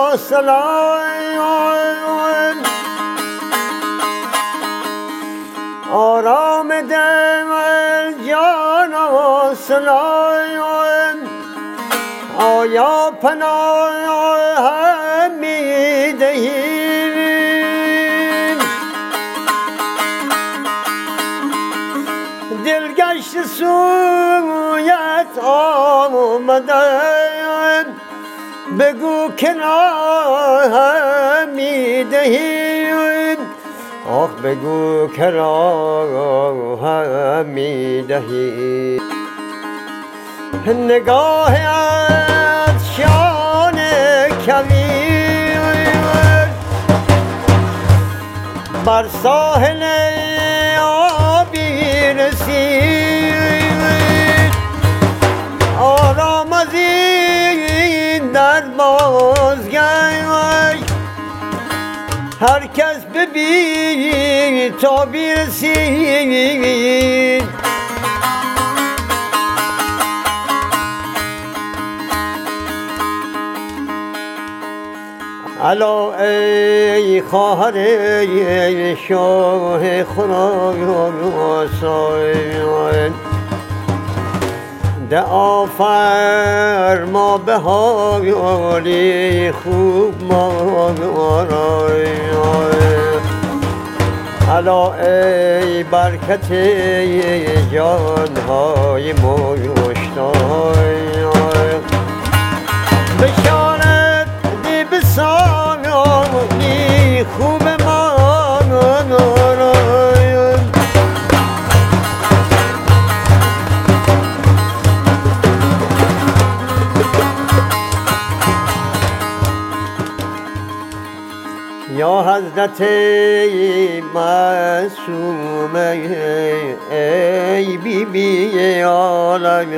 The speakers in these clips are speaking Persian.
سلام آرام دل جان سلام آیا پناه می دهیم دلگشت سویت آمدن بگو که راه می دهیم آخ بگو که راه می دهیم نگاهت شان کویر بر ساحل آبی رسید آرام از این در بازگشت هر کس ببین تا برسید الا ای خواهر شاه خراسان دعا فرما به حالی خوب ما را الا ای برکت جانهای مشتاق بشارت دی بسانی خوب ما را یا حضرت معصوم ای بی بی عالم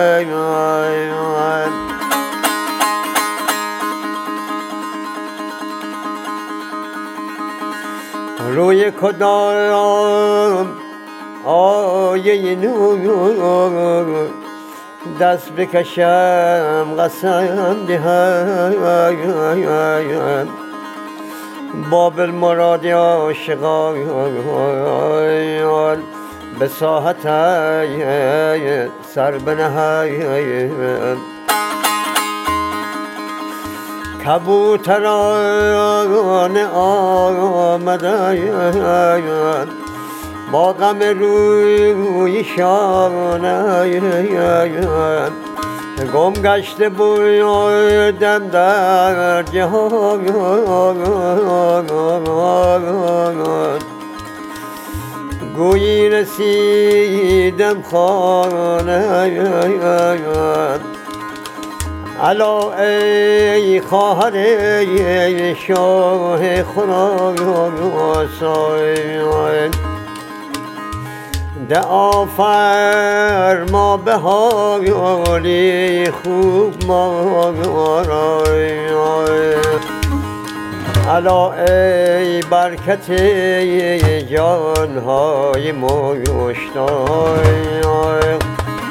روی کدام آیه نور دست بکشم قسم دهم باب المراد عاشقان به ساحت سر بنهم کبوتران آمدن با غم رویشان گم گشته بودم در جهان گویی رسیدم خانه الا ای خواهر شاه خراسان دعا فرما به حالی خوب ما را الا ای برکت جانهای مشتاق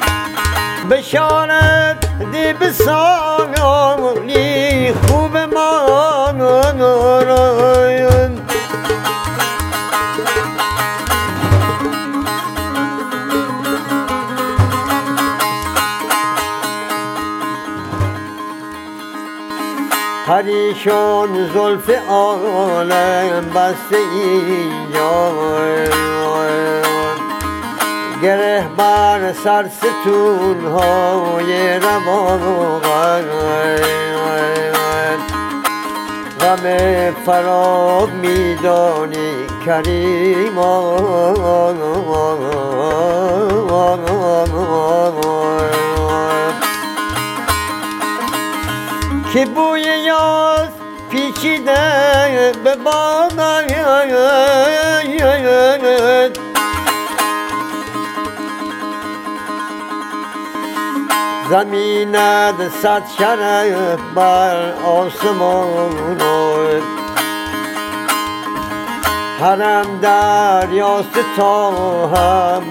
بشارت دی بسانی خوب ما را پریشان زلف عالم بسته اینجا گره بر سر ستون های روان غم فراب میدانی کریمان که بوی یاس پیچیده به باغ زمینت صد شرف بر آسمان حرم دریاست تا هم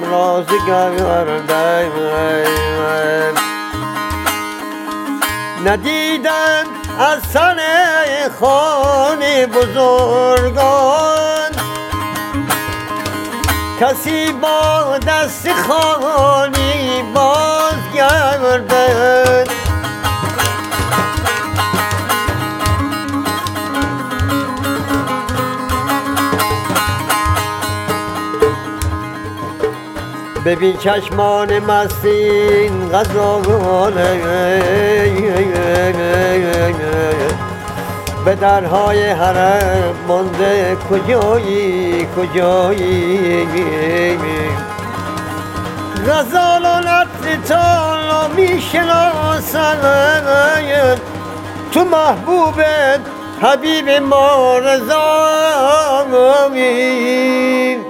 رازگردن ندیدم از سر خانه بزرگان کسی با دست خالی بازگردد. ببین چشمان مست این غزالان به درهای حرم مانده کجایی کجایی. غزالانت تا میشناسند تو محبوب حبیب ما رضایی.